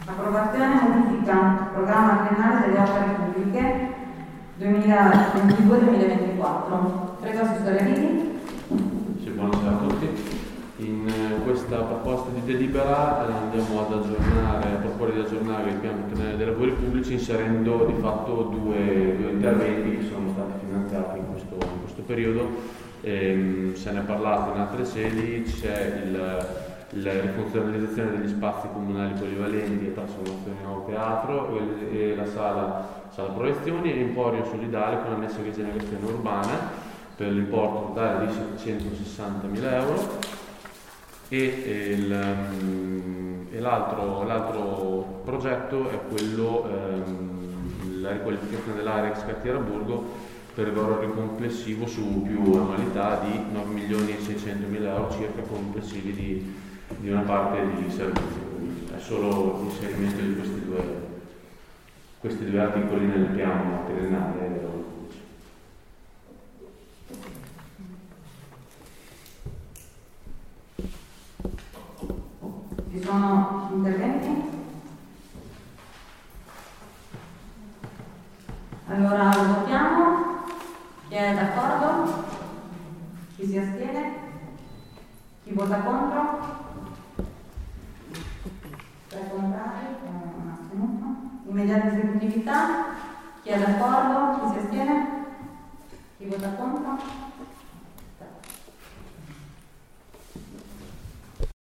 Approvazione modifica programma triennale delle opere pubbliche 2022-2024. Prego, Assessore Riti. Sì, buonasera a tutti. In questa proposta di delibera andiamo ad aggiornare, a proporre di aggiornare il piano triennale dei lavori pubblici inserendo di fatto due interventi che sono stati finanziati in questo periodo. Se ne è parlato in altre sedi, c'è la rifunzionalizzazione degli spazi comunali polivalenti e trasformazione in nuovo teatro e la sala proiezioni e Emporio Solidale con annesso di rigenerazione urbana per l'importo totale di 760.000 euro. E l'altro progetto è quello, la riqualificazione dell'area ex cartiera Borgo per il valore complessivo su più annualità di 9.600.000 euro circa complessivi di una parte di servizi. È solo l'inserimento di questi due articoli nel piano triennale. Ci sono interventi? Allora lo votiamo. Chi è d'accordo? Chi si astiene? Chi vota contro? 3 contrari, un astenuto. Immediata esecutività. Chi è d'accordo? Chi si astiene? Chi vota contro?